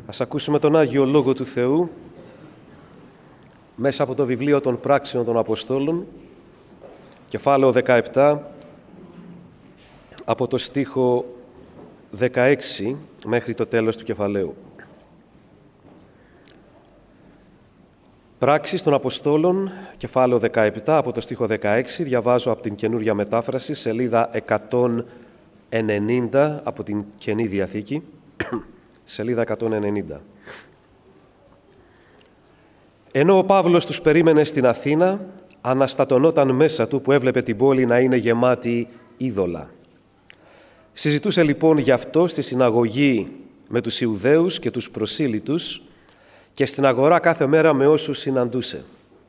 Ας ακούσουμε τον Άγιο Λόγο του Θεού μέσα από το βιβλίο των Πράξεων των Αποστόλων, κεφάλαιο 17, από το στίχο 16 μέχρι το τέλος του κεφαλαίου. Πράξεις των Αποστόλων, κεφάλαιο 17, από το στίχο 16, διαβάζω από την Καινούρια Μετάφραση, σελίδα 190 από την Καινή Διαθήκη, σελίδα 190. Ενώ ο Παύλος τους περίμενε στην Αθήνα, αναστατωνόταν μέσα του που έβλεπε την πόλη να είναι γεμάτη είδωλα. Συζητούσε λοιπόν γι' αυτό στη συναγωγή με τους Ιουδαίους και τους προσήλυτους και στην αγορά κάθε μέρα με όσους συναντούσε.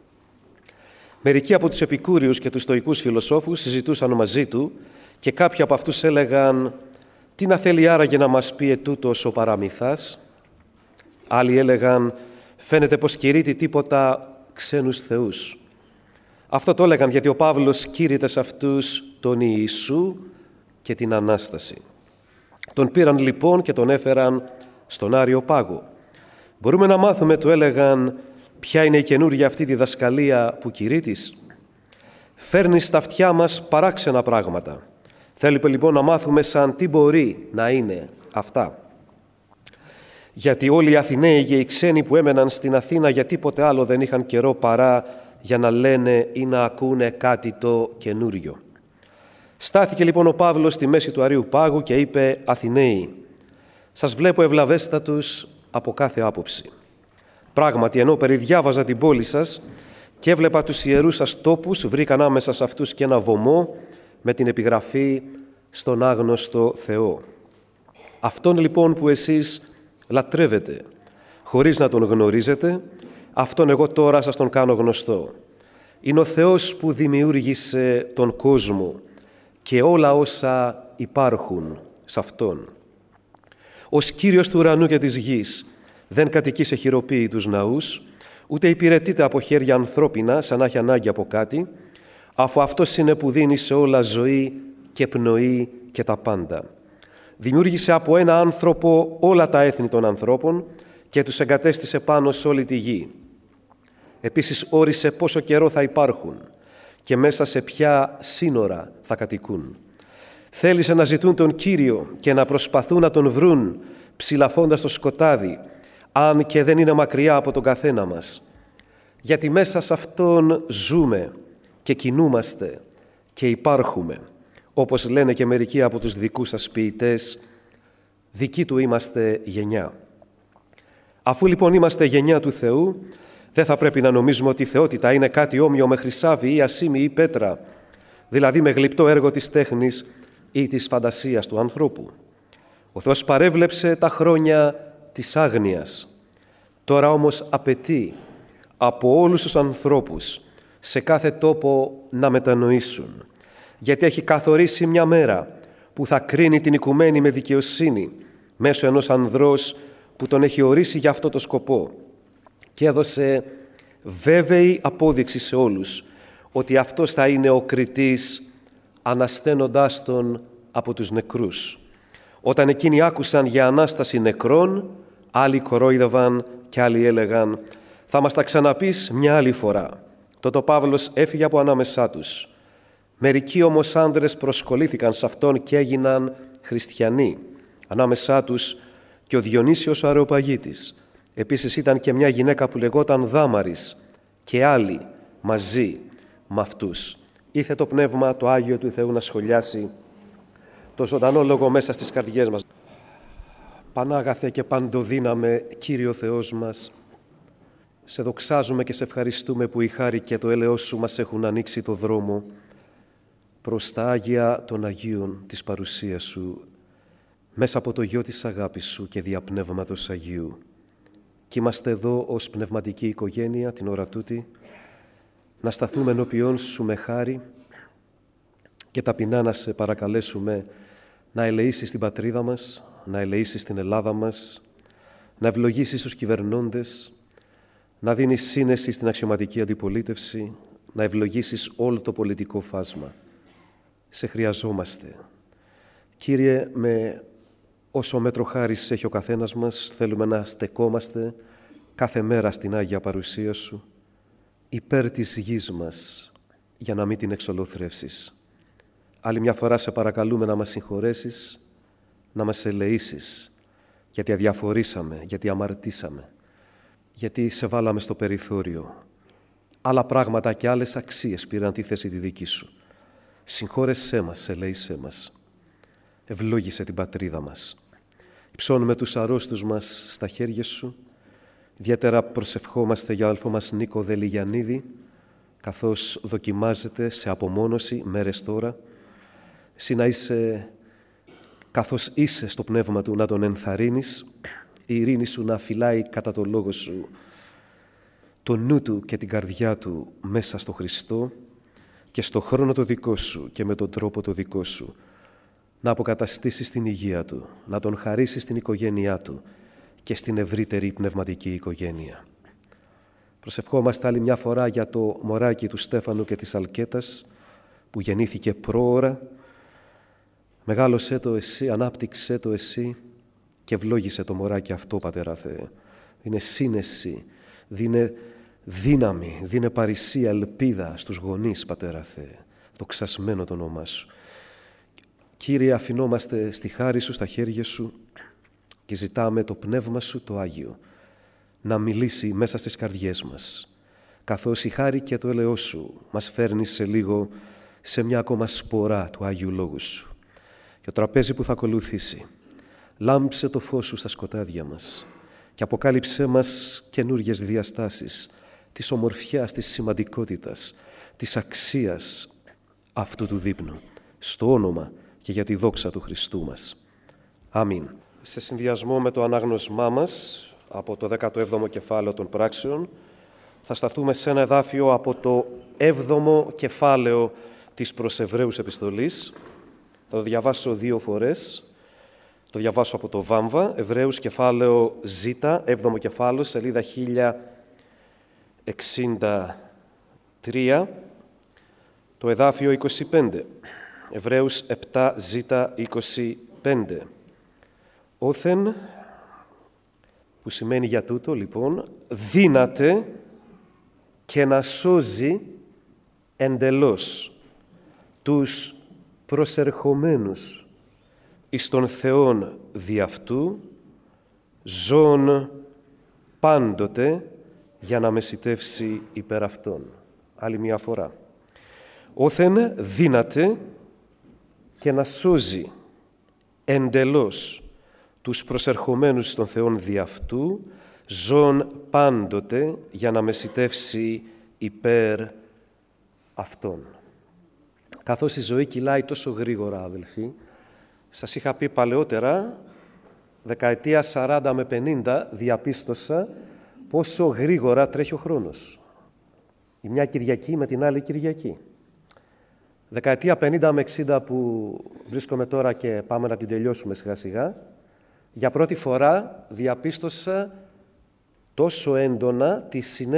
Μερικοί από τους επικούριους και τους στοικούς φιλοσόφους συζητούσαν μαζί του και κάποιοι από αυτούς έλεγαν «Τι να θέλει άραγε να μας πει ετούτος ο παραμυθάς?» Άλλοι έλεγαν «Φαίνεται πως κηρύττει τίποτα ξένους θεούς». Αυτό το έλεγαν γιατί ο Παύλος κήρυτε σε αυτούς τον Ιησού και την Ανάσταση. Τον πήραν λοιπόν και τον έφεραν στον Άριο Πάγο. «Μπορούμε να μάθουμε», του έλεγαν, «ποια είναι η καινούργια αυτή διδασκαλία που κηρύττεις? Φέρνεις στα αυτιά μας παράξενα πράγματα. Θέλουμε λοιπόν να μάθουμε σαν τι μπορεί να είναι αυτά». Γιατί όλοι οι Αθηναίοι και οι ξένοι που έμεναν στην Αθήνα για τίποτε άλλο δεν είχαν καιρό παρά για να λένε ή να ακούνε κάτι το καινούριο. Στάθηκε λοιπόν ο Παύλος στη μέση του Αρείου Πάγου και είπε «Αθηναίοι, σας βλέπω ευλαβέστατους από κάθε άποψη. Πράγματι, ενώ περιδιάβαζα την πόλη σας και έβλεπα τους ιερούς σας τόπους, βρήκα ανάμεσα σε αυτούς και ένα βωμό με την επιγραφή «Στον άγνωστο Θεό». Αυτόν λοιπόν που εσείς λατρεύετε, χωρίς να τον γνωρίζετε, αυτόν εγώ τώρα σας τον κάνω γνωστό. Είναι ο Θεός που δημιούργησε τον κόσμο και όλα όσα υπάρχουν σε Αυτόν. Ως Κύριος του ουρανού και της γης δεν κατοικεί σε χειροποίητους ναούς, ούτε υπηρετείται από χέρια ανθρώπινα σαν να έχει ανάγκη από κάτι, αφού Αυτός είναι που δίνει σε όλα ζωή και πνοή και τα πάντα. Δημιούργησε από ένα άνθρωπο όλα τα έθνη των ανθρώπων και τους εγκατέστησε πάνω σε όλη τη γη. Επίσης όρισε πόσο καιρό θα υπάρχουν και μέσα σε ποια σύνορα θα κατοικούν. Θέλησε να ζητούν τον Κύριο και να προσπαθούν να τον βρουν ψηλαφώντας το σκοτάδι, αν και δεν είναι μακριά από τον καθένα μας. Γιατί μέσα σε Αυτόν ζούμε και κινούμαστε και υπάρχουμε. Όπως λένε και μερικοί από τους δικούς σας ποιητές, δικοί του είμαστε γενιά. Αφού λοιπόν είμαστε γενιά του Θεού, δεν θα πρέπει να νομίζουμε ότι η θεότητα είναι κάτι όμοιο με χρυσάβι ή ασήμι ή πέτρα, δηλαδή με γλυπτό έργο της τέχνης ή της φαντασίας του ανθρώπου. Ο Θεός παρέβλεψε τα χρόνια της άγνοιας. Τώρα όμως απαιτεί από όλους τους ανθρώπους σε κάθε τόπο να μετανοήσουν, γιατί έχει καθορίσει μια μέρα που θα κρίνει την οικουμένη με δικαιοσύνη μέσω ενός ανδρός που τον έχει ορίσει για αυτό το σκοπό και έδωσε βέβαιη απόδειξη σε όλους ότι αυτός θα είναι ο κριτής ανασταίνοντάς τον από τους νεκρούς. Όταν εκείνοι άκουσαν για Ανάσταση νεκρών, άλλοι κορόιδευαν και άλλοι έλεγαν «Θα μας τα ξαναπείς μια άλλη φορά». Τότε ο Παύλος έφυγε από ανάμεσά τους. Μερικοί όμως άνδρες προσκολήθηκαν σε αυτόν και έγιναν χριστιανοί. Ανάμεσά τους και ο Διονύσιος ο Αρεοπαγίτης. Επίσης ήταν και μια γυναίκα που λεγόταν Δάμαρης και άλλοι μαζί με αυτούς. Ήθε το Πνεύμα το Άγιο του Θεού να σχολιάσει το ζωντανό λόγο μέσα στις καρδιές μας. Πανάγαθε και παντοδύναμε Κύριο Θεός μας, σε δοξάζουμε και σε ευχαριστούμε που η χάρη και το έλεος Σου μας έχουν ανοίξει το δρόμο προς τα Άγια των Αγίων της παρουσίας Σου, μέσα από το γιο της αγάπης Σου και δια Πνεύματος Αγίου. Και είμαστε εδώ ως πνευματική οικογένεια την ώρα τούτη, να σταθούμε ενώπιόν Σου με χάρη και ταπεινά να σε παρακαλέσουμε να ελεήσεις την πατρίδα μας, να ελεήσεις την Ελλάδα μας, να ευλογήσεις τους κυβερνώντες, να δίνεις σύνεση στην αξιωματική αντιπολίτευση, να ευλογήσεις όλο το πολιτικό φάσμα. Σε χρειαζόμαστε. Κύριε, με όσο μέτρο χάρις έχει ο καθένας μας, θέλουμε να στεκόμαστε κάθε μέρα στην Άγια Παρουσία Σου, υπέρ της γης μας, για να μην την εξολοθρεύσεις. Άλλη μια φορά σε παρακαλούμε να μας συγχωρέσεις, να μας ελεήσεις, γιατί αδιαφορήσαμε, γιατί αμαρτήσαμε, γιατί σε βάλαμε στο περιθώριο. Άλλα πράγματα και άλλες αξίες πήραν τη θέση τη δική Σου. Συγχώρεσέ μας, ελέησέ μας. Ευλόγησε την πατρίδα μας. Υψώνουμε τους αρρώστους μας στα χέρια Σου. Ιδιαίτερα προσευχόμαστε για αδελφό μας Νίκο Δελιγιαννίδη, καθώς δοκιμάζεται σε απομόνωση μέρες τώρα. Εσύ να είσαι, καθώς είσαι στο πνεύμα του, να τον ενθαρρύνεις, η ειρήνη Σου να φυλάει κατά το λόγο Σου το νου του και την καρδιά του μέσα στο Χριστό και στο χρόνο το δικό Σου και με τον τρόπο το δικό Σου να αποκαταστήσεις την υγεία του, να τον χαρίσεις στην οικογένειά του και στην ευρύτερη πνευματική οικογένεια. Προσευχόμαστε άλλη μια φορά για το μωράκι του Στέφανου και της Αλκέτας που γεννήθηκε πρόωρα. Μεγάλωσέ το Εσύ, ανάπτυξέ το Εσύ και ευλόγησε το μωράκι αυτό, Πατέρα Θεέ. Δίνε σύνεση, δίνε δύναμη, δίνε παρησία, ελπίδα στους γονείς, Πατέρα Θεέ. Δοξασμένο το όνομά Σου. Κύριε, αφινόμαστε στη χάρη Σου, στα χέρια Σου και ζητάμε το Πνεύμα Σου το Άγιο να μιλήσει μέσα στις καρδιές μας, καθώς η χάρη και το έλεος Σου μας φέρνει σε λίγο σε μια ακόμα σπορά του Άγιου Λόγου Σου. Και το τραπέζι που θα ακολουθήσει, λάμψε το φως Σου στα σκοτάδια μας και αποκάλυψέ μας καινούργιες διαστάσεις της ομορφιάς, της σημαντικότητας, της αξίας αυτού του δείπνου, στο όνομα και για τη δόξα του Χριστού μας. Αμήν. Σε συνδυασμό με το ανάγνωσμά μας από το 17ο κεφάλαιο των πράξεων, θα σταθούμε σε ένα εδάφιο από το 7ο κεφάλαιο της προς Εβραίους επιστολής. Θα το διαβάσω 2 φορές. Το διαβάσω από το Βάμβα, Εβραίους κεφάλαιο Ζ, 7ο κεφάλαιο, σελίδα 1063, το εδάφιο 25. Εβραίους 7 Ζ 25. Όθεν, που σημαίνει για τούτο, λοιπόν, δύναται και να σώζει εντελώς τους προσερχομένους εις τον Θεόν δι' αυτού, ζών πάντοτε για να μεσιτεύσει υπέρ αυτών. Άλλη μια φορά. Όθεν δύναται και να σώζει εντελώς τους προσερχομένους στον Θεόν δι' αυτού, ζών πάντοτε για να μεσιτεύσει υπέρ αυτών. Καθώς η ζωή κυλάει τόσο γρήγορα, αδελφοί, σας είχα πει παλαιότερα, δεκαετία 40 με 50, διαπίστωσα πόσο γρήγορα τρέχει ο χρόνος. Η μια Κυριακή με την άλλη Κυριακή. Δεκαετία 50 με 60 που βρίσκομαι τώρα και πάμε να την τελειώσουμε σιγά σιγά, για πρώτη φορά διαπίστωσα τόσο έντονα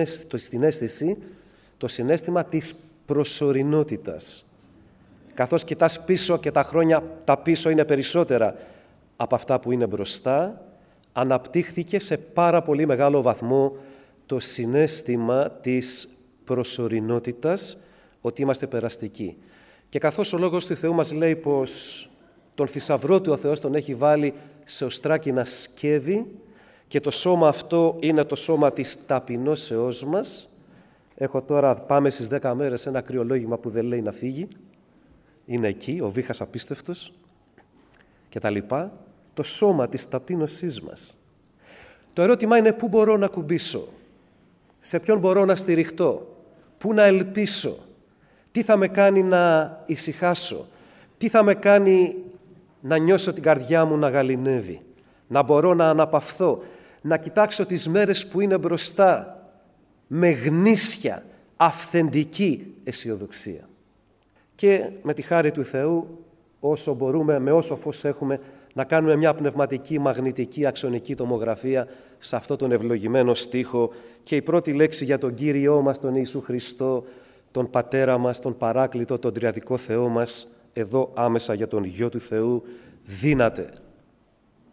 το συναίσθημα της προσωρινότητας. Καθώς κοιτάς πίσω και τα χρόνια τα πίσω είναι περισσότερα από αυτά που είναι μπροστά, αναπτύχθηκε σε πάρα πολύ μεγάλο βαθμό το συναίσθημα της προσωρινότητας, ότι είμαστε περαστικοί. Και καθώς ο Λόγος του Θεού μας λέει πως τον θησαυρό του ο Θεός τον έχει βάλει σε οστράκινα σκεύη και το σώμα αυτό είναι το σώμα της ταπεινώσεώς μας. Έχω τώρα, πάμε στις 10 μέρες, ένα κρυολόγημα που δεν λέει να φύγει. Είναι εκεί, ο βήχας απίστευτος και τα λοιπά. Το σώμα της ταπείνωσής μας. Το ερώτημα είναι πού μπορώ να κουμπίσω, σε ποιον μπορώ να στηριχτώ, πού να ελπίσω, τι θα με κάνει να ησυχάσω, τι θα με κάνει να νιώσω την καρδιά μου να γαληνεύει, να μπορώ να αναπαυθώ, να κοιτάξω τις μέρες που είναι μπροστά με γνήσια, αυθεντική αισιοδοξία. Και με τη χάρη του Θεού, όσο μπορούμε, με όσο φως έχουμε, να κάνουμε μια πνευματική, μαγνητική, αξονική τομογραφία σε αυτό τον ευλογημένο στίχο και η πρώτη λέξη για τον Κύριό μας, τον Ιησού Χριστό, τον Πατέρα μας, τον Παράκλητο, τον Τριαδικό Θεό μας, εδώ άμεσα για τον Γιο του Θεού, δύναται.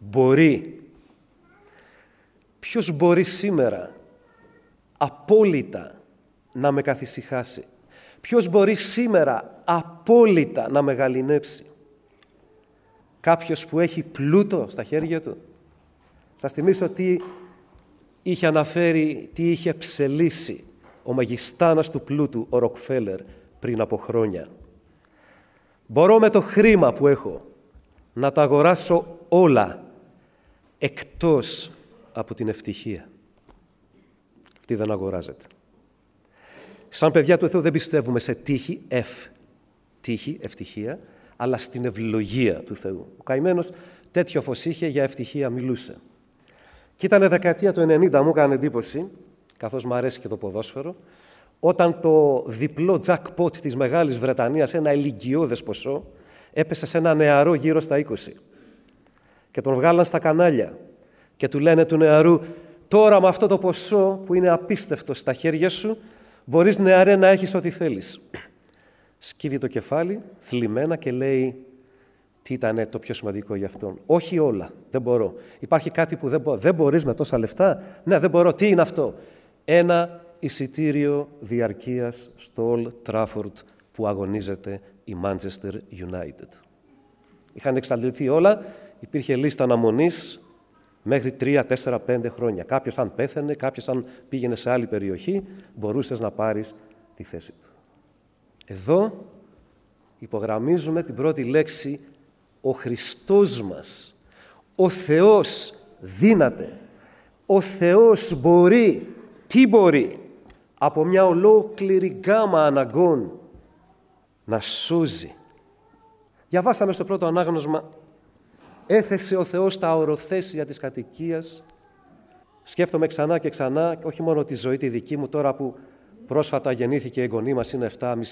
μπορεί. Ποιος μπορεί σήμερα απόλυτα να με καθησυχάσει? Ποιος μπορεί σήμερα απόλυτα να με γαληνέψει? Κάποιος που έχει πλούτο στα χέρια του. Σας θυμίσω τι είχε αναφέρει, τι είχε ψελίσει ο μεγιστάνας του πλούτου, ο Ροκφέλερ, πριν από χρόνια. Μπορώ με το χρήμα που έχω να τα αγοράσω όλα, εκτός από την ευτυχία. Αυτή δεν αγοράζεται. Σαν παιδιά του Θεού δεν πιστεύουμε σε τύχη, τύχη, ευτυχία, αλλά στην ευλογία του Θεού. Ο καημένος τέτοιο φως είχε, για ευτυχία μιλούσε. Και ήταν δεκαετία του 90, μου έκανε εντύπωση, καθώς μου αρέσει και το ποδόσφαιρο, όταν το διπλό jackpot της Μεγάλης Βρετανίας, ένα ηλικιώδες ποσό, έπεσε σε ένα νεαρό γύρω στα 20. Και τον βγάλαν στα κανάλια και του λένε του νεαρού: τώρα με αυτό το ποσό που είναι απίστευτο στα χέρια σου, μπορείς, νεαρέ, να έχεις ό,τι θέλεις. Σκύβει το κεφάλι, θλιμμένα, και λέει: τι ήταν το πιο σημαντικό για αυτόν? Όχι όλα, δεν μπορώ. Υπάρχει κάτι που δεν μπορώ. Δεν μπορείς με τόσα λεφτά? Ναι, δεν μπορώ. Τι είναι αυτό? Ένα εισιτήριο διαρκείας στο Old Trafford που αγωνίζεται η Manchester United. Είχαν εξαντληθεί όλα, υπήρχε λίστα αναμονής μέχρι 3, 4, 5 χρόνια. Κάποιος αν πέθαινε, κάποιος αν πήγαινε σε άλλη περιοχή, μπορούσες να πάρεις τη θέση του. Εδώ υπογραμμίζουμε την πρώτη λέξη, ο Χριστός μας. Ο Θεός δύναται. Ο Θεός μπορεί. Τι μπορεί? Από μια ολόκληρη γκάμα αναγκών να σώζει. Διαβάσαμε στο πρώτο ανάγνωσμα, έθεσε ο Θεός τα οροθέσια της κατοικίας. Σκέφτομαι ξανά και ξανά, όχι μόνο τη ζωή τη δική μου, τώρα που πρόσφατα γεννήθηκε η εγγονή μας, είναι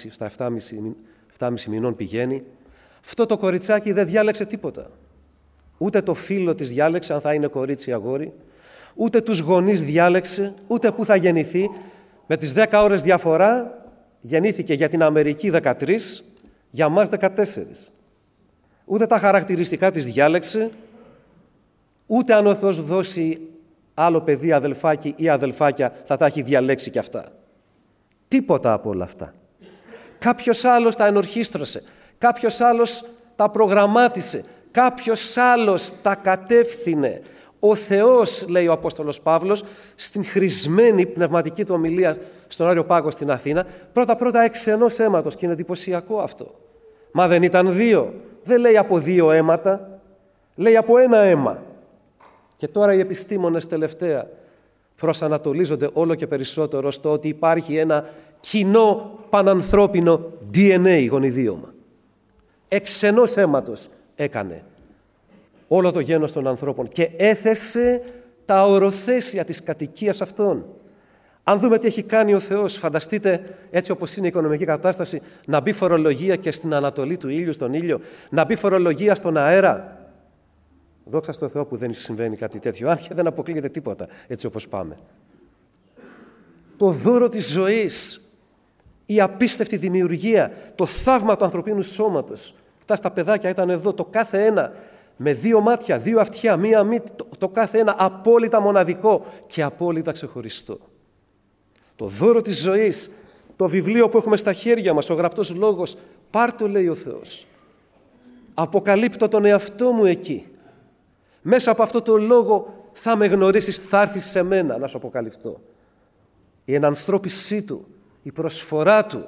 7,5 μηνών πηγαίνει. Αυτό το κοριτσάκι δεν διάλεξε τίποτα. Ούτε το φίλο της διάλεξε αν θα είναι κορίτσι ή αγόρι, ούτε τους γονείς διάλεξε, ούτε πού θα γεννηθεί. Με τις 10 ώρες διαφορά γεννήθηκε για την Αμερική 13, για μας 14. Ούτε τα χαρακτηριστικά της διάλεξε, ούτε αν ο Θεός δώσει άλλο παιδί, αδελφάκι ή αδελφάκια, θα τα έχει διαλέξει κι αυτά. Τίποτα από όλα αυτά. Κάποιος άλλος τα ενορχίστρωσε, κάποιος άλλος τα προγραμμάτισε, κάποιος άλλος τα κατεύθυνε. Ο Θεός, λέει ο Απόστολος Παύλος, στην χρησμένη πνευματική του ομιλία στον Άριο Πάγο στην Αθήνα, πρώτα-πρώτα εξ ενός αίματος, και είναι εντυπωσιακό αυτό. Μα δεν ήταν 2, δεν λέει από 2 αίματα, λέει από 1 αίμα. Και τώρα οι επιστήμονες τελευταία προσανατολίζονται όλο και περισσότερο στο ότι υπάρχει ένα κοινό πανανθρώπινο DNA γονιδίωμα. Εξ ενός αίματος έκανε όλο το γένος των ανθρώπων και έθεσε τα οροθέσια της κατοικίας αυτών. Αν δούμε τι έχει κάνει ο Θεός, φανταστείτε, έτσι όπως είναι η οικονομική κατάσταση, να μπει φορολογία και στην ανατολή του ήλιου, στον ήλιο, να μπει φορολογία στον αέρα. Δόξα στο Θεό που δεν συμβαίνει κάτι τέτοιο, αν και δεν αποκλείεται τίποτα, έτσι όπως πάμε. Το δώρο της ζωής, η απίστευτη δημιουργία, το θαύμα του ανθρωπίνου σώματος. Τα παιδάκια ήταν εδώ, το κάθε ένα, με 2 μάτια, 2 αυτιά, 1 μύτη, το κάθε ένα απόλυτα μοναδικό και απόλυτα ξεχωριστό. Το δώρο της ζωής, το βιβλίο που έχουμε στα χέρια μας, ο γραπτός λόγος, πάρ' το, λέει ο Θεός. Αποκαλύπτω τον εαυτό μου εκεί. Μέσα από αυτό το λόγο θα με γνωρίσεις, θα έρθεις σε μένα να σου αποκαλυφθώ. Η ενανθρώπισή του, η προσφορά του,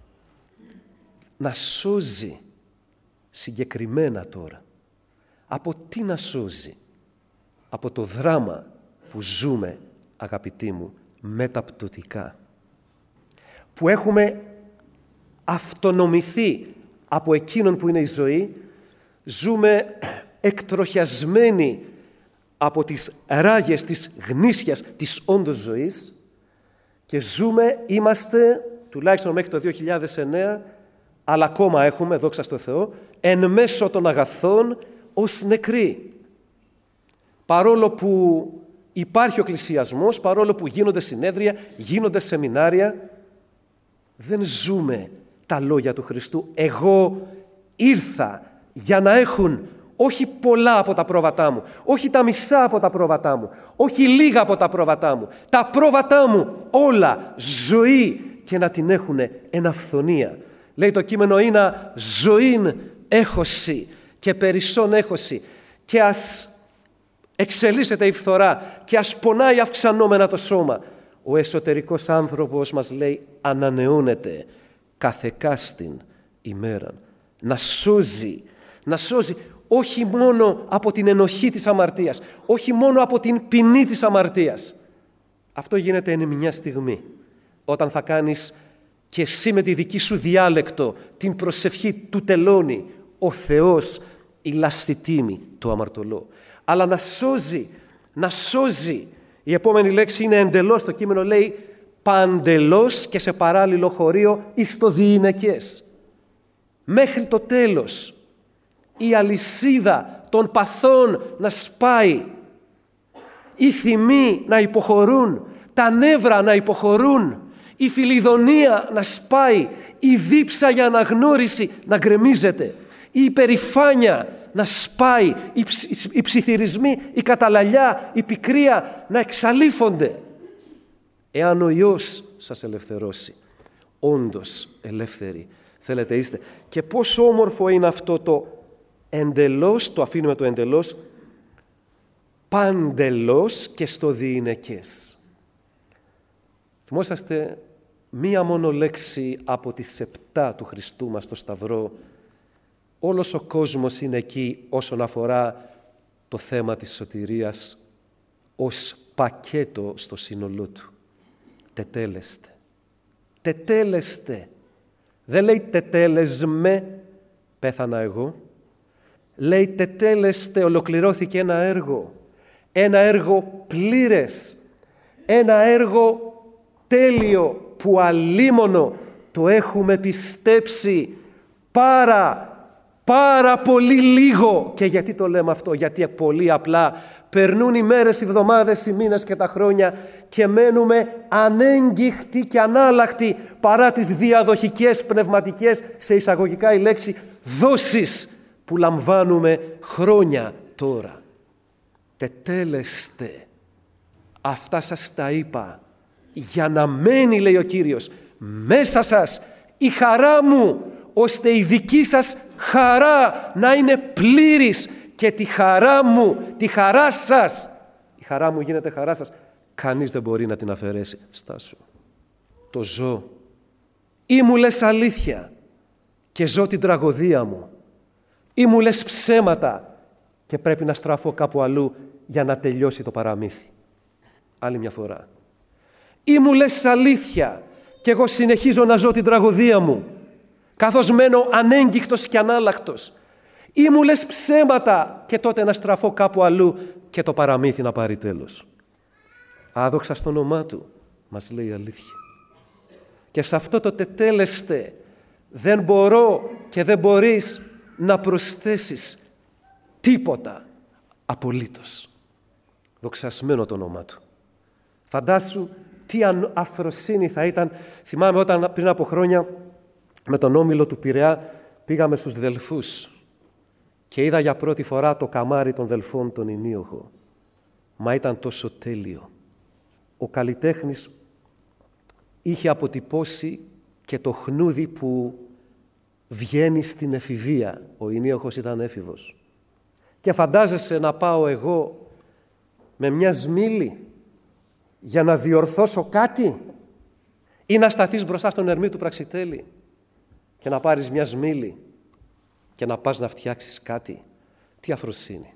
να σώζει συγκεκριμένα τώρα. Από τι να σώζει? Από το δράμα που ζούμε, αγαπητοί μου, μεταπτωτικά. Που έχουμε αυτονομηθεί από εκείνον που είναι η ζωή, ζούμε εκτροχιασμένοι από τις ράγες της γνήσιας της όντως ζωής και είμαστε, τουλάχιστον μέχρι το 2009, αλλά ακόμα έχουμε, δόξα στο Θεό, εν μέσω των αγαθών ως νεκροί. Παρόλο που υπάρχει ο εκκλησιασμός, παρόλο που γίνονται συνέδρια, γίνονται σεμινάρια, δεν ζούμε τα λόγια του Χριστού. Εγώ ήρθα για να έχουν Όχι πολλά από τα πρόβατά μου, όχι τα μισά από τα πρόβατά μου, όχι λίγα από τα πρόβατά μου. Τα πρόβατά μου όλα ζωή και να την έχουνε εν αυθονία. Λέει το κείμενο, είναι ζωήν έχωση και περισσόν έχωση, και ας εξελίσσεται η φθορά και ας πονάει αυξανόμενα το σώμα. Ο εσωτερικός άνθρωπος, μας λέει, ανανεώνεται καθεκάστην ημέραν. Να σώζει όχι μόνο από την ενοχή της αμαρτίας, όχι μόνο από την ποινή της αμαρτίας. Αυτό γίνεται εν μια στιγμή, όταν θα κάνεις και εσύ με τη δική σου διάλεκτο την προσευχή του τελώνει ο Θεός η λαστιτήμη το αμαρτωλό. Αλλά να σώζει. Η επόμενη λέξη είναι εντελώς, το κείμενο λέει παντελώς, και σε παράλληλο χωρίο εις το διηνεκές. Μέχρι το τέλος η αλυσίδα των παθών να σπάει, οι θυμοί να υποχωρούν, τα νεύρα να υποχωρούν, η φιλιδονία να σπάει, η δίψα για αναγνώριση να γκρεμίζεται, η υπερηφάνεια να σπάει, οι ψιθυρισμοί, η καταλαλιά, η πικρία να εξαλείφονται. Εάν ο Υιός σας ελευθερώσει, όντως ελεύθεροι θέλετε είστε. Και πόσο όμορφο είναι αυτό το εντελώς, το αφήνουμε το εντελώς, παντελώς και στο διηνεκές. Θυμόσαστε μία μόνο λέξη από τις 7 του Χριστού μας στο Σταυρό. Όλος ο κόσμος είναι εκεί όσον αφορά το θέμα της σωτηρίας ως πακέτο στο σύνολό του. Τετέλεστε. Τετέλεστε. Δεν λέει τετέλεσμε, πέθανα εγώ. Λέει τετέλεστε, ολοκληρώθηκε ένα έργο. Ένα έργο πλήρες. Ένα έργο τέλειο που αλίμονο το έχουμε πιστέψει πάρα πολύ λίγο. Και γιατί το λέμε αυτό? Γιατί πολύ απλά περνούν οι μέρες, οι εβδομάδες, οι μήνες και τα χρόνια και μένουμε ανέγγιχτοι και ανάλλακτοι παρά τις διαδοχικές πνευματικές, σε εισαγωγικά η λέξη, δόσεις που λαμβάνουμε χρόνια τώρα. Τετέλεστε. Αυτά σας τα είπα για να μένει, λέει ο Κύριος, μέσα σας η χαρά μου, ώστε η δική σας χαρά να είναι πλήρης, και τη χαρά μου, τη χαρά σας, η χαρά μου γίνεται χαρά σας, κανείς δεν μπορεί να την αφαιρέσει. Στάσου. Το ζω. Ή μου λες αλήθεια και ζω την τραγωδία μου, ή μου λες ψέματα και πρέπει να στραφώ κάπου αλλού για να τελειώσει το παραμύθι. Άλλη μια φορά. Ή μου λες αλήθεια και εγώ συνεχίζω να ζω την τραγωδία μου, καθώς μένω ανέγγιχτος και ανάλλακτος. Ή μου λες ψέματα και τότε να στραφώ κάπου αλλού και το παραμύθι να πάρει τέλος. Άδοξα στο όνομά του, μας λέει η αλήθεια. Και σε αυτό το τετέλεστε δεν μπορώ και δεν μπορείς να προσθέσεις τίποτα απολύτως. Δοξασμένο το όνομά του. Φαντάσου τι αφροσύνη θα ήταν. Θυμάμαι όταν πριν από χρόνια με τον Όμιλο του Πειραιά πήγαμε στους Δελφούς και είδα για πρώτη φορά το καμάρι των Δελφών, τον Ενίοχο. Μα ήταν τόσο τέλειο. Ο καλλιτέχνης είχε αποτυπώσει και το χνούδι που βγαίνει στην εφηβεία. Ο Ενίοχος ήταν έφηβος. Και φαντάζεσαι να πάω εγώ με μια σμήλη για να διορθώσω κάτι, ή να σταθείς μπροστά στον Ερμή του Πραξιτέλη και να πάρεις μια σμήλη και να πας να φτιάξεις κάτι? Τι αφροσύνη.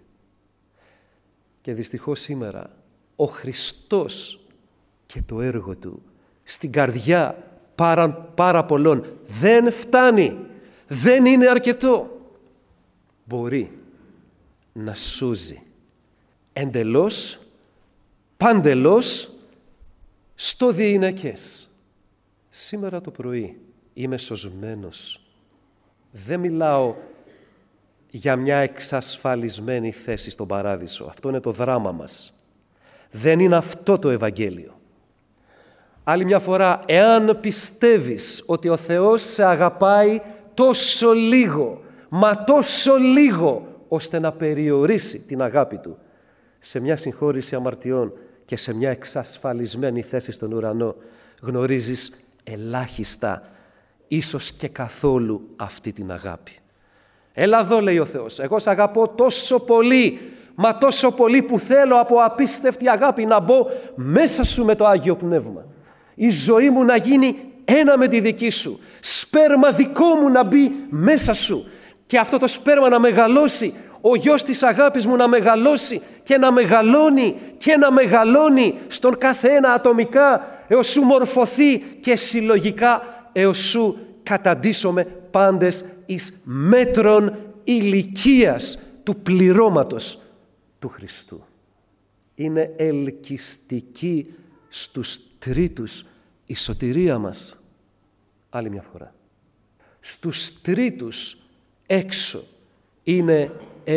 Και δυστυχώς σήμερα ο Χριστός και το έργο του στην καρδιά πάρα πολλών δεν φτάνει, δεν είναι αρκετό. Μπορεί να σώζει εντελώς, παντελώς, στο διηνεκές. Σήμερα το πρωί είμαι σωσμένος. Δεν μιλάω για μια εξασφαλισμένη θέση στον παράδεισο. Αυτό είναι το δράμα μας. Δεν είναι αυτό το Ευαγγέλιο. Άλλη μια φορά, εάν πιστεύεις ότι ο Θεός σε αγαπάει τόσο λίγο, μα τόσο λίγο, ώστε να περιορίσει την αγάπη του σε μια συγχώρηση αμαρτιών και σε μια εξασφαλισμένη θέση στον ουρανό, γνωρίζεις ελάχιστα, ίσως και καθόλου αυτή την αγάπη. Έλα εδώ, λέει ο Θεός, εγώ σ' αγαπώ τόσο πολύ, μα τόσο πολύ που θέλω από απίστευτη αγάπη να μπω μέσα σου με το Άγιο Πνεύμα. Η ζωή μου να γίνει ένα με τη δική σου. Σπέρμα δικό μου να μπει μέσα σου. Και αυτό το σπέρμα να μεγαλώσει. Ο γιος της αγάπης μου να μεγαλώσει και να μεγαλώνει και να μεγαλώνει στον καθένα ατομικά έως σου μορφωθεί και συλλογικά έως σου καταντήσωμε πάντες εις μέτρων ηλικίας του πληρώματος του Χριστού. Είναι ελκυστική στους τρίτους η σωτηρία μας. Άλλη μια φορά. Στους τρίτους έξω είναι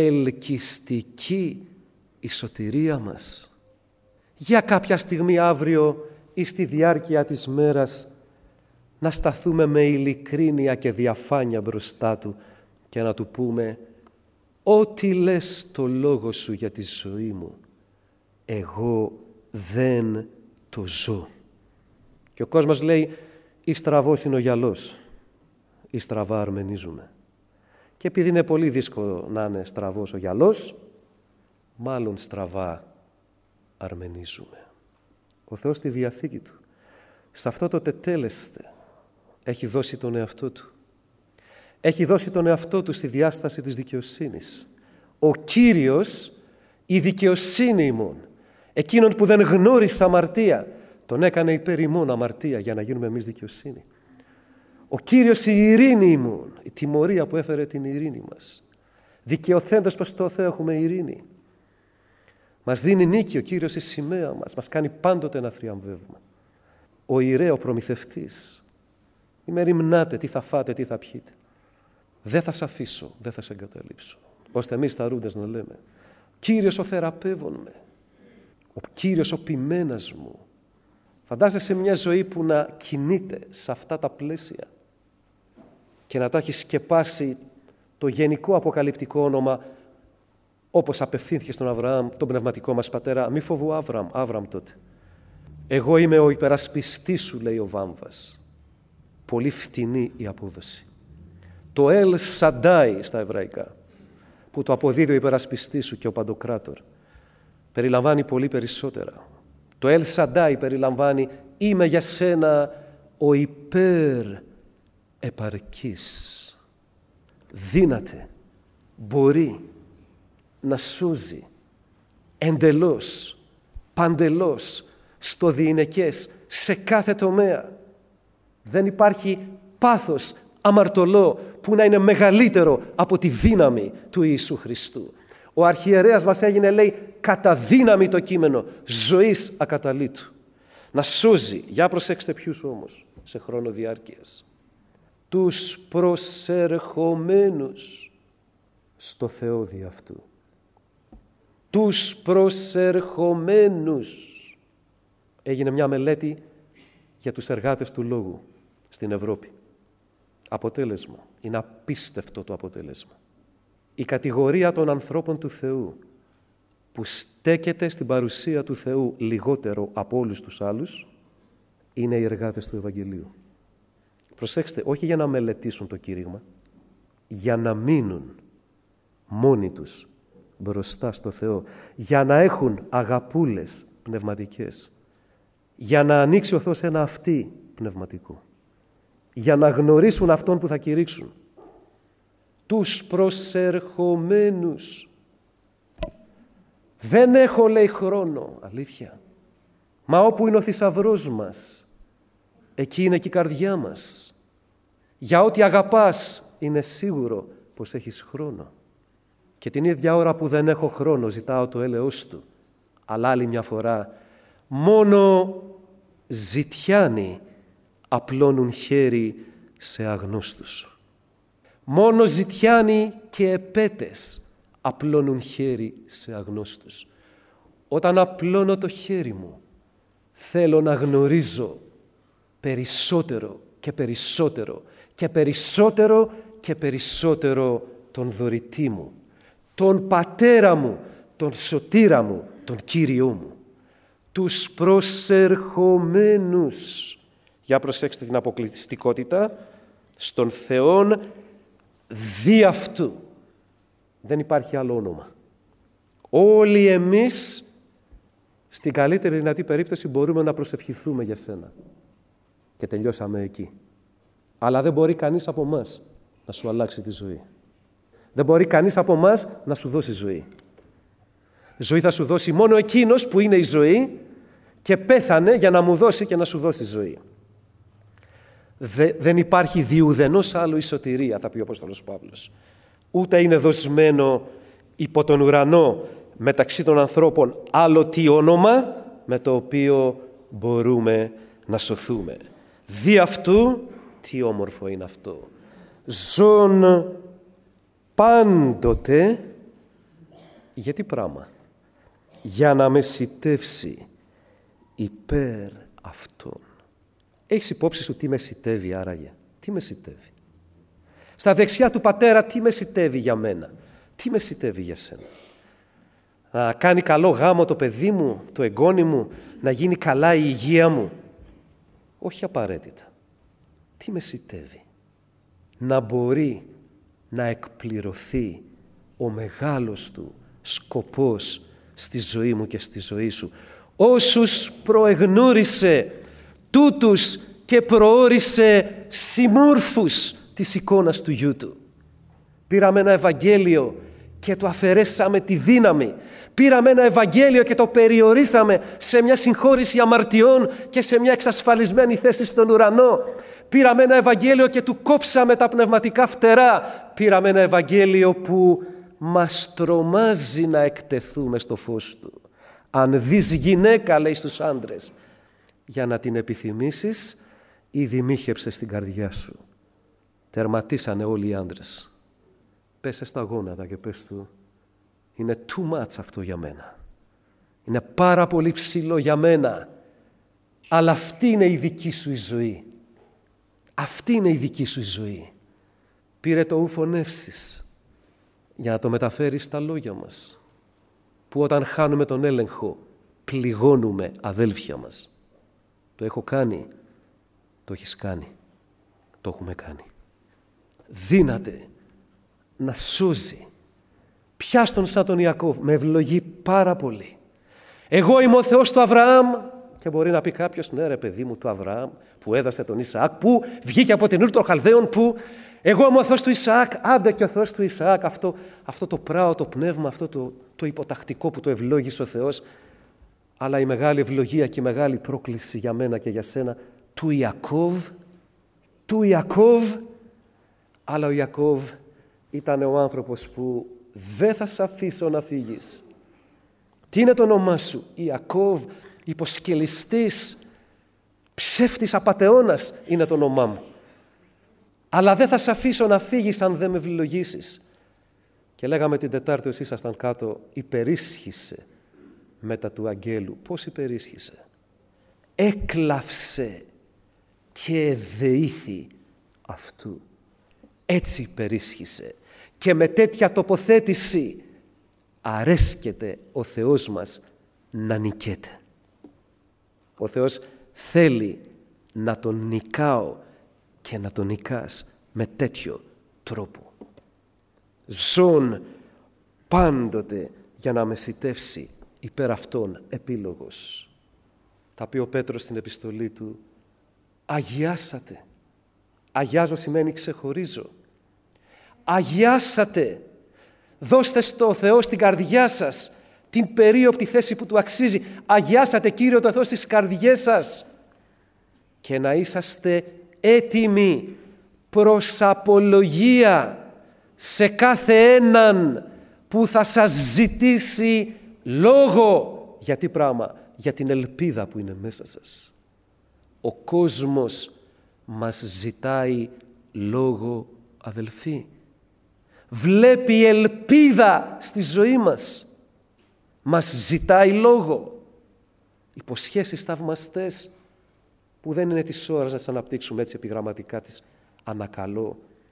ελκυστική η σωτηρία μας. Για κάποια στιγμή αύριο ή στη διάρκεια της μέρας να σταθούμε με ειλικρίνεια και διαφάνεια μπροστά Του και να Του πούμε: ό,τι λες το λόγο Σου για τη ζωή μου, εγώ δεν το ζω. Και ο κόσμος λέει: ή στραβός είναι ο γυαλός, ή στραβά αρμενίζουμε. Και επειδή είναι πολύ δύσκολο να είναι στραβός ο γυαλός, μάλλον στραβά αρμενίζουμε. Ο Θεός στη Διαθήκη Του, σε αυτό το τετέλεσθε, έχει δώσει τον εαυτό Του. Έχει δώσει τον εαυτό Του στη διάσταση της δικαιοσύνης. Ο Κύριος, η δικαιοσύνη ημών, εκείνον που δεν γνώρισε αμαρτία, τον έκανε υπέρ ημών αμαρτία για να γίνουμε εμείς δικαιοσύνη. Ο Κύριος, η ειρήνη ημών, η τιμωρία που έφερε την ειρήνη μας. Δικαιωθέντος προς το Θεό έχουμε ειρήνη. Μας δίνει νίκη ο Κύριος η σημαία μας, μας κάνει πάντοτε να θριαμβεύουμε. Ο Ιραίο προμηθευτής, μη με ρημνάτε τι θα φάτε, τι θα πιείτε. Δεν θα σε αφήσω, δεν θα σε εγκαταλείψω. Ώστε εμείς ταρούντες να λέμε: Κύριος ο θεραπεύων με, ο Κύριος ο ποιμένας μου. Φαντάζεσαι μια ζωή που να κινείται σε αυτά τα πλαίσια και να τα έχει σκεπάσει το γενικό αποκαλυπτικό όνομα, όπως απευθύνθηκε στον Αβραάμ, τον πνευματικό μας πατέρα. Μη φοβού Άβραμ τότε. Εγώ είμαι ο υπερασπιστής σου, λέει ο Βάμβας. Πολύ φτηνή η απόδοση. Το Ελ Σαντάι στα εβραϊκά, που το αποδίδει ο υπερασπιστής σου και ο Παντοκράτορ, περιλαμβάνει πολύ περισσότερα. Το Ελ Σαντάι περιλαμβάνει: είμαι για σένα ο υπερεπαρκής. Δύναται, μπορεί να σώζει εντελώς, παντελώς, στο διηνεκές, σε κάθε τομέα. Δεν υπάρχει πάθος αμαρτωλό που να είναι μεγαλύτερο από τη δύναμη του Ιησού Χριστού. Ο αρχιερέας μας έγινε, λέει, κατά δύναμη το κείμενο, ζωής ακαταλήτου. Να σώζει, για προσέξτε ποιους όμως, σε χρόνο διάρκειας. Τους προσερχομένους στο Θεό δι' αυτού. Τους προσερχομένους. Έγινε μια μελέτη για τους εργάτες του Λόγου στην Ευρώπη. Αποτέλεσμα. Είναι απίστευτο το αποτέλεσμα. Η κατηγορία των ανθρώπων του Θεού που στέκεται στην παρουσία του Θεού λιγότερο από όλους τους άλλους είναι οι εργάτες του Ευαγγελίου. Προσέξτε, όχι για να μελετήσουν το κήρυγμα, για να μείνουν μόνοι τους μπροστά στο Θεό, για να έχουν αγαπούλες πνευματικές, για να ανοίξει ο Θεός ένα αυτί πνευματικό, για να γνωρίσουν Αυτόν που θα κηρύξουν. Τους προσερχομένους. Δεν έχω, λέει, χρόνο, αλήθεια. Μα όπου είναι ο θησαυρός μας, εκεί είναι και η καρδιά μας. Για ό,τι αγαπάς είναι σίγουρο πως έχεις χρόνο. Και την ίδια ώρα που δεν έχω χρόνο ζητάω το έλεος Του. Αλλά άλλη μια φορά, μόνο ζητιάνοι απλώνουν χέρι σε αγνώστους. Μόνο ζητιάνοι και επέτες απλώνουν χέρι σε αγνώστους. Όταν απλώνω το χέρι μου, θέλω να γνωρίζω περισσότερο και περισσότερο και περισσότερο και περισσότερο τον δωρητή μου, τον Πατέρα μου, τον Σωτήρα μου, τον Κύριό μου. Τους προσερχομένους. Για προσέξτε την αποκλειστικότητα. Στον Θεόν δι' αυτού. Δεν υπάρχει άλλο όνομα. Όλοι εμείς, στην καλύτερη δυνατή περίπτωση, μπορούμε να προσευχηθούμε για σένα. Και τελειώσαμε εκεί. Αλλά δεν μπορεί κανείς από εμάς να σου αλλάξει τη ζωή. Δεν μπορεί κανείς από εμάς να σου δώσει ζωή. Ζωή θα σου δώσει μόνο εκείνος που είναι η ζωή και πέθανε για να μου δώσει και να σου δώσει ζωή. Δεν υπάρχει διουδενός άλλου η σωτηρία, θα πει ο Απόστολος Παύλος. Ούτε είναι δοσμένο υπό τον ουρανό μεταξύ των ανθρώπων άλλο τι όνομα με το οποίο μπορούμε να σωθούμε. Δι' αυτού, τι όμορφο είναι αυτό. Ζων πάντοτε, γιατί πράγμα, για να μεσιτεύσει υπέρ αυτών. Έχεις υπόψη σου τι μεσιτεύει άραγε? Τι μεσιτεύει? Στα δεξιά του Πατέρα τι μεσιτεύει για μένα? Τι μεσιτεύει για σένα? Να κάνει καλό γάμο το παιδί μου, το εγγόνι μου, να γίνει καλά η υγεία μου? Όχι απαραίτητα. Τι μεσιτεύει? Να μπορεί να εκπληρωθεί ο μεγάλος του σκοπός στη ζωή μου και στη ζωή σου. Όσους προεγνώρισε, τούτους και προόρισε συμμόρφους της εικόνας του Γιού Του. Πήραμε ένα Ευαγγέλιο και το αφαιρέσαμε τη δύναμη. Πήραμε ένα Ευαγγέλιο και το περιορίσαμε σε μια συγχώρηση αμαρτιών και σε μια εξασφαλισμένη θέση στον ουρανό. Πήραμε ένα Ευαγγέλιο και του κόψαμε τα πνευματικά φτερά. Πήραμε ένα Ευαγγέλιο που μας τρομάζει να εκτεθούμε στο φως του. Αν δεις γυναίκα, λέει στους άντρες, για να την επιθυμήσεις, ήδη μύχεψε στην καρδιά σου. Τερματίσανε όλοι οι άντρες. Πέσε στα γόνατα και πες του, είναι too much αυτό για μένα. Είναι πάρα πολύ ψηλό για μένα. Αλλά αυτή είναι η δική σου η ζωή. Αυτή είναι η δική σου η ζωή. Πήρε το ουφωνεύσεις για να το μεταφέρει στα λόγια μας. Που όταν χάνουμε τον έλεγχο, πληγώνουμε αδέλφια μας. Το έχω κάνει, το έχεις κάνει, το έχουμε κάνει. Δύναται να σώζει. Πιάστον σαν τον Ιακώβ, με ευλογεί πάρα πολύ. Εγώ είμαι ο Θεός του Αβραάμ. Και μπορεί να πει κάποιος, ναι ρε παιδί μου του Αβραάμ, που έδασε τον Ισαάκ, που βγήκε από την Ούρ των Χαλδαίων, που εγώ είμαι ο Θεός του Ισαάκ, άντε και ο Θεός του Ισαάκ, αυτό το πράο, το πνεύμα, αυτό το υποτακτικό που το ευλόγησε ο Θεός. Αλλά η μεγάλη ευλογία και η μεγάλη πρόκληση για μένα και για σένα, του Ιακώβ, αλλά ο Ιακώβ ήταν ο άνθρωπος που δεν θα σε αφήσω να φύγεις. Τι είναι το όνομά σου? Ιακώβ, υποσκελιστής, ψεύτης απατεώνας είναι το όνομά μου. Αλλά δεν θα σε αφήσω να φύγεις αν δεν με ευλογήσεις. Και λέγαμε την Τετάρτη όσοι ήσασταν κάτω, υπερίσχυσε μετά του αγγέλου. Πώς υπερίσχυσε? Έκλαυσε και δεήθη αυτού. Έτσι υπερίσχυσε. Και με τέτοια τοποθέτηση αρέσκεται ο Θεός μας να νικέται. Ο Θεός θέλει να τον νικάω και να τον νικάς με τέτοιο τρόπο. Ζων πάντοτε για να μεσιτεύσει υπέρ αυτόν επίλογος. Θα πει ο Πέτρος στην επιστολή του, αγιάσατε. Αγιάζω σημαίνει ξεχωρίζω. Αγιάσατε. Δώστε στο Θεό στην καρδιά σας την περίοπτη θέση που του αξίζει. Αγιάσατε Κύριο το Θεό στις καρδιές σας. Και να είσαστε έτοιμοι προς απολογία σε κάθε έναν που θα σας ζητήσει λόγο. Για τι πράγμα? Για την ελπίδα που είναι μέσα σας. Ο κόσμος μας ζητάει λόγο, αδελφοί. Βλέπει ελπίδα στη ζωή μας. Μας ζητάει λόγο. Υποσχέσεις θαυμαστές που δεν είναι της ώρας να τις αναπτύξουμε έτσι επιγραμματικά, τις ανακαλώ.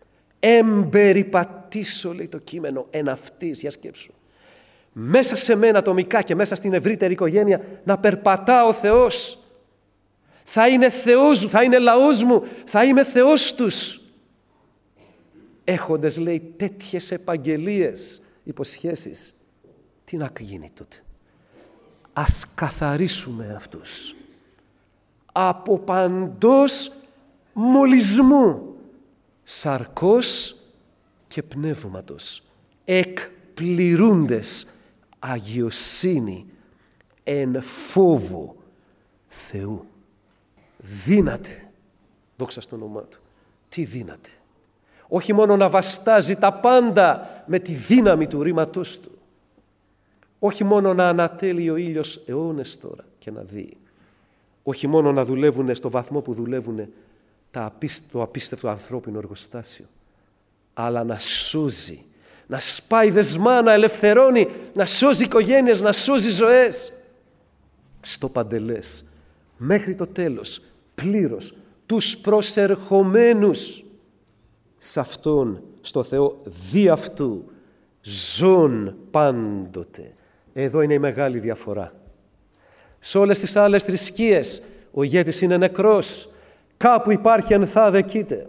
Εμπεριπατήσω, λέει το κείμενο, εν αυτής, για σκέψου. Μέσα σε μένα ατομικά και μέσα στην ευρύτερη οικογένεια να περπατά ο Θεός. Θα είναι Θεός μου, θα είναι λαός μου, θα είμαι Θεός τους. Έχοντας, λέει, τέτοιες επαγγελίες, υποσχέσεις, τι να γίνει τότε? Ας καθαρίσουμε αυτούς από παντός μολυσμού, σαρκός και πνεύματος, εκπληρούντες αγιοσύνη εν φόβο Θεού. Δύναται, δόξα στο όνομά Του, τι δύναται? Όχι μόνο να βαστάζει τα πάντα με τη δύναμη του ρήματός Του, όχι μόνο να ανατέλει ο ήλιος αιώνες τώρα και να δει, όχι μόνο να δουλεύουν στο βαθμό που δουλεύουν το απίστευτο ανθρώπινο εργοστάσιο, αλλά να σώζει, να σπάει δεσμά, να ελευθερώνει, να σώζει οικογένειες, να σώζει ζωές. Στο παντελές, μέχρι το τέλος, πλήρως, τους προσερχομένους σε Αυτόν, στο Θεό, δι' Αυτού, ζων πάντοτε. Εδώ είναι η μεγάλη διαφορά. Σε όλες τις άλλες θρησκείες ο ηγέτης είναι νεκρός. Κάπου υπάρχει ενθάδε κοίτε.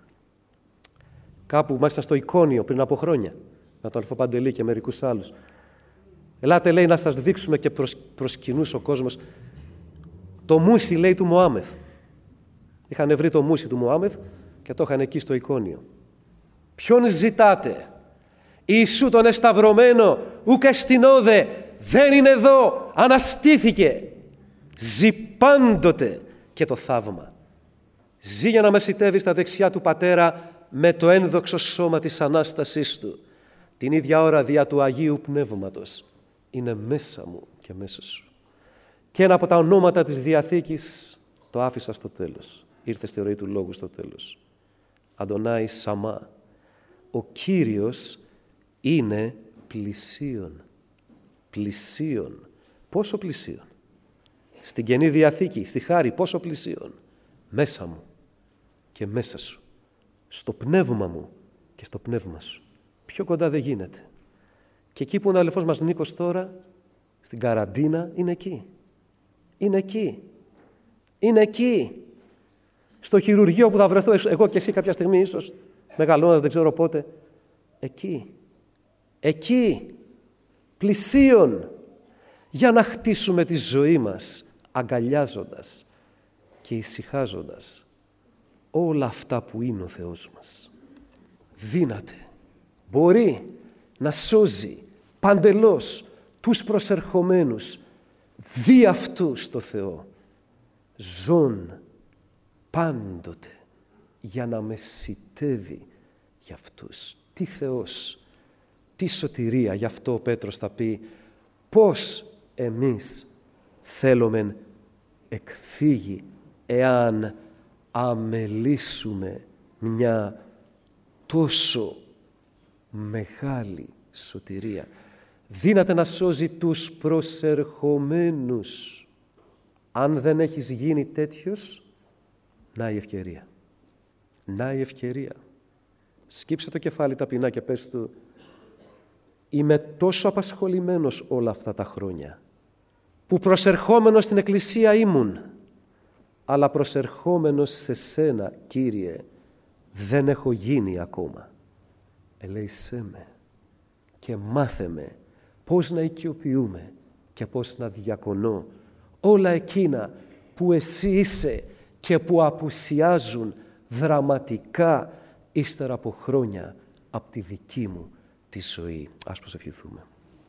Κάπου μάλιστα στο Εικόνιο πριν από χρόνια, με τον Αλφα Παντελή και μερικούς άλλους. Ελάτε, λέει, να σας δείξουμε και προσκυνούσε ο κόσμος το μούσι, λέει, του Μωάμεθ. Είχαν βρει το μούσι του Μωάμεθ και το είχαν εκεί στο Εικόνιο. Ποιον ζητάτε? Ιησού τον εσταυρωμένο, ουκ εστινόδε, δεν είναι εδώ, αναστήθηκε. Ζει πάντοτε και το θαύμα. Ζει για να μεσιτεύει στα δεξιά του Πατέρα με το ένδοξο σώμα της Ανάστασής Του. Την ίδια ώρα δια του Αγίου Πνεύματος είναι μέσα μου και μέσα σου. Και ένα από τα ονόματα της Διαθήκης το άφησα στο τέλος. Ήρθε στη ροή του λόγου στο τέλος. Αντωνάη Σαμά. Ο Κύριος είναι πλησίον. Πλησίον. Πόσο πλησίον? Στην Καινή Διαθήκη, στη Χάρη, πόσο πλησίον? Μέσα μου και μέσα σου. Στο πνεύμα μου και στο πνεύμα σου. Πιο κοντά δεν γίνεται. Και εκεί που είναι ο αδελφός μας Νίκος τώρα, στην καραντίνα, είναι εκεί. Είναι εκεί. Είναι εκεί. Στο χειρουργείο που θα βρεθώ εγώ και εσύ κάποια στιγμή, ίσως μεγαλώνας, δεν ξέρω πότε. Εκεί. Εκεί. Πλησίον. Για να χτίσουμε τη ζωή μας αγκαλιάζοντας και ησυχάζοντας όλα αυτά που είναι ο Θεός μας. Δύναται. Μπορεί να σώζει παντελώς τους προσερχομένους δι' αυτούς το Θεό. Ζων πάντοτε για να μεσιτεύει για αυτούς. Τι Θεός, τι σωτηρία. Γι' αυτό ο Πέτρος θα πει πώς εμείς θέλομεν εκθήγει εάν αμελήσουμε μια τόσο μεγάλη σωτηρία. Δύναται να σώζει τους προσερχομένους. Αν δεν έχεις γίνει τέτοιος, να η ευκαιρία. Να η ευκαιρία. Σκύψε το κεφάλι ταπεινά και πες του, είμαι τόσο απασχολημένος όλα αυτά τα χρόνια που προσερχόμενος στην Εκκλησία ήμουν, αλλά προσερχόμενος σε σένα, Κύριε, δεν έχω γίνει ακόμα. Ελέησέ με και μάθε με πώς να οικειοποιούμε και πώς να διακονώ όλα εκείνα που εσύ είσαι και που απουσιάζουν δραματικά ύστερα από χρόνια από τη δική μου τη ζωή. Ας προσευχηθούμε.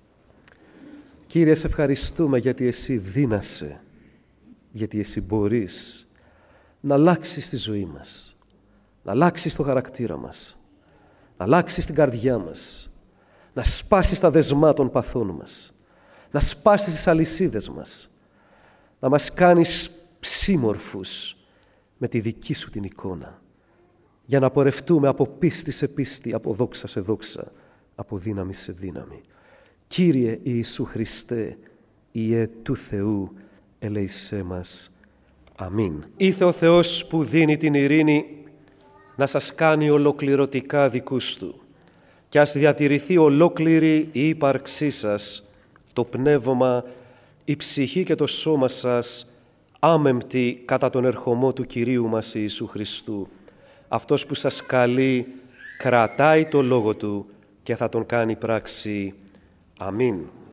Κύριε, σε ευχαριστούμε γιατί εσύ δύνασαι, γιατί εσύ μπορείς να αλλάξεις τη ζωή μας, να αλλάξεις το χαρακτήρα μας, να αλλάξεις την καρδιά μας, να σπάσεις τα δεσμά των παθών μας, να σπάσεις τις αλυσίδες μας, να μας κάνεις σύμμορφους με τη δική σου την εικόνα, για να πορευτούμε από πίστη σε πίστη, από δόξα σε δόξα, από δύναμη σε δύναμη. Κύριε Ιησού Χριστέ, Ιε του Θεού, ελέησέ μας. Αμήν. Ήθε ο Θεός που δίνει την ειρήνη να σας κάνει ολοκληρωτικά δικούς Του και ας διατηρηθεί ολόκληρη η ύπαρξή σας, το πνεύμα, η ψυχή και το σώμα σας άμεμπτη κατά τον ερχομό του Κυρίου μας Ιησού Χριστού. Αυτός που σας καλεί κρατάει το λόγο Του και θα τον κάνει πράξη. Αμήν.